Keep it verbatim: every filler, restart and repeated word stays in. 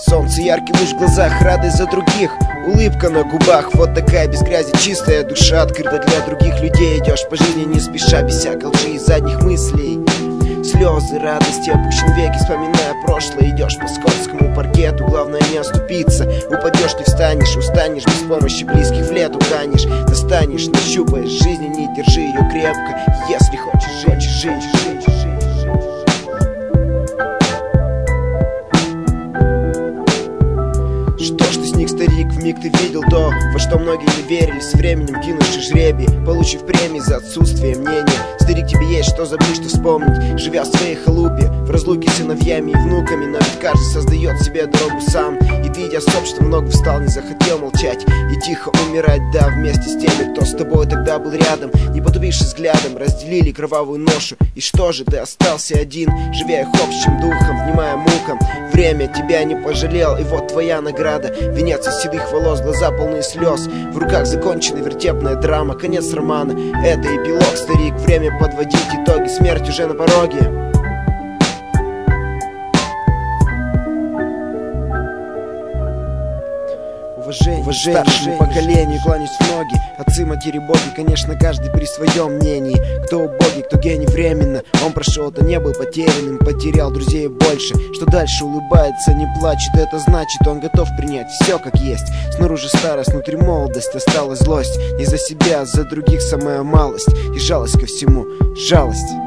Солнце, яркий луч в глазах, радость за других, улыбка на губах, вот такая без грязи чистая душа, открыта для других людей. Идешь по жизни не спеша, без всякой лжи и задних мыслей. Слезы, радости, опущен веки, вспоминая прошлое. Идешь по скользкому паркету, главное не оступиться. Упадешь, ты встанешь, устанешь, без помощи близких в лету канешь. Достанешь, нащупаешь жизни, не держи ее крепко, если хочешь жить, жить, жить, жить. Что ж ты с них, старик, вмиг ты видел то, во что многие не верили, с временем кинувши жребий, получив премии за отсутствие мнения. Старик, тебе есть что забыть, что вспомнить, живя в своей халупе, в разлуке с сыновьями и внуками. Но ведь каждый создает себе дорогу сам, и ты, идя с обществом, много встал, не захотел молчать и тихо умирать, да, вместе с теми, кто с тобой тогда был рядом. Не потупившись взглядом, разделили кровавую ношу. И что же, ты остался один, живя их общим духом, внимая мукам. Время тебя не пожалел, и вот твоя награда. Венец из седых волос, глаза полные слез, в руках закончена вертепная драма, конец романа. Это эпилог, старик, время подводить итоги, смерть уже на пороге. Уважение, уважение старшему поколению, кланяюсь в ноги. Отцы, матери, боги, конечно, каждый при своем мнении. Кто убогий, кто гений временно. Он прошел, то не был потерянным, потерял друзей больше. Что дальше улыбается, не плачет, это значит, он готов принять все как есть. Снаружи старость, внутри молодость, осталась злость. Не за себя, а за других самая малость. И жалость ко всему, жалость.